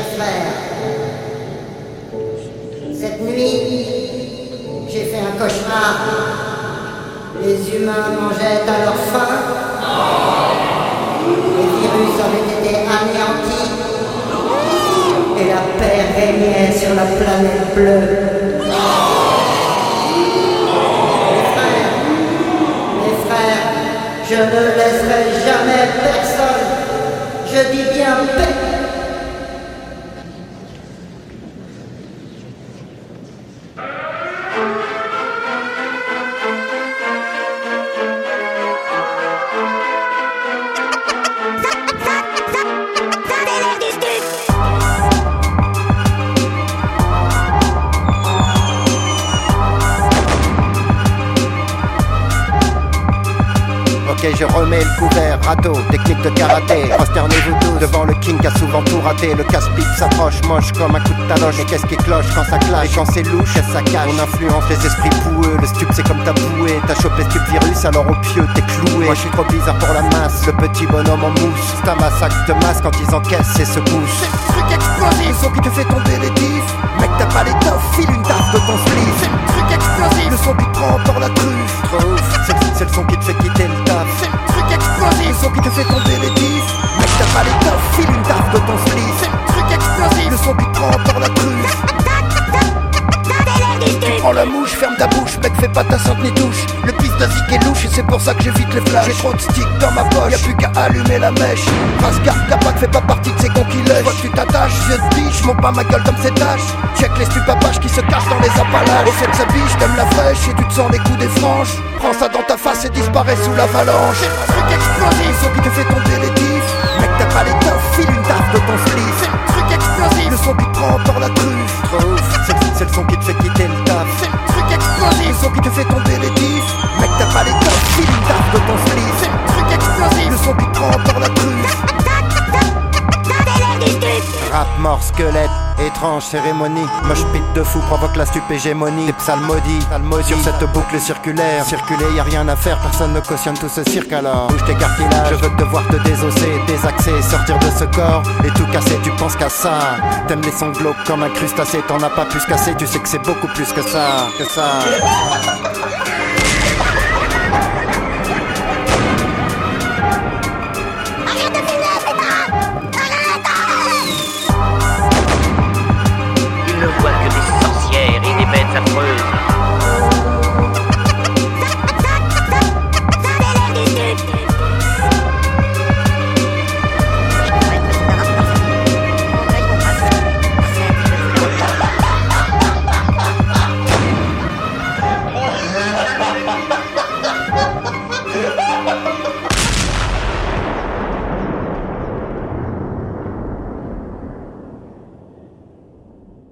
frère. Cette nuit, j'ai fait un cauchemar. Les humains mangeaient à leur faim. Les virus avaient été anéantis. Et la paix régnait sur la planète bleue. Mes frères, je ne laisserai jamais personne. Je dis bien paix. Ok, je remets le couvert, râteau, technique de karaté. Prosternez-vous tous devant le king qui a souvent tout raté. Le casse-pipe s'approche, moche comme un coup de taloche. Et qu'est-ce qui cloche quand ça clash? Et quand c'est louche, qu'est-ce ça cache? On influence les esprits boueux. Le stup c'est comme ta bouée. T'as chopé stup virus, alors au pieu t'es cloué. Moi je suis trop bizarre pour la masse, le petit bonhomme en mousse. C'est un massacre de masse quand ils encaissent et secoussent. C'est le truc explosif, le son qui te fait tomber les diffs. Mec t'as pas l'étoffe, file une tarte de ton slip. C'est le truc explosif, le son qui te trempe dans la truffe. Trop ouf, c'est le son qui te fait quitter le taf. C'est le truc explosif, le son qui te fait tomber les diffs. Mec t'as pas l'étoffe, file une tarte de ton slip. C'est le truc explosif, le son qui te trempe dans la truffe. Prends la mouche, ferme ta bouche, mec fais pas ta sainte ni touche. Le piste d'Azik est louche et c'est pour ça que j'évite les flashs. J'ai trop de sticks dans ma poche, y'a plus qu'à allumer la mèche. Rascar, Capac fait pas partie de ces cons qui lèchent. Toi tu t'attaches, vieux de biche, monte pas ma gueule comme ces tâches. Check les stupapaches qui se cachent dans les Appalaches. Au fait de sa biche, t'aimes la fraîche et tu te sens les coups des franges. Prends ça dans ta face et disparaît sous l'avalanche. C'est le truc explosif, le son qui te fait tomber les diffs. Mec t'as pas l'étoffe, file une tarte de ton slip. C'est le truc explosif, le son qui te trempe dans la truffe. Trop ouf, c'est le son qui te fait quitter le taf. C'est le truc explosif, le son qui te fait tomber les diffs. Mec t'as pas l'étoffe, file une tarte de ton slip. C'est le truc explosif, le son qui te trempe dans la truffe. Rap, mort, squelette, étrange cérémonie. Moche pit de fou provoque la stupégémonie. Des psalmodies, sur cette boucle circulaire. Circuler, y a rien à faire, personne ne cautionne tout ce cirque alors. Bouge tes cartilages, je veux te voir te désosser, désaxer, sortir de ce corps et tout casser, tu penses qu'à ça. T'aimes les sons glauques comme un crustacé, t'en as pas plus cassé, tu sais que c'est beaucoup plus que ça,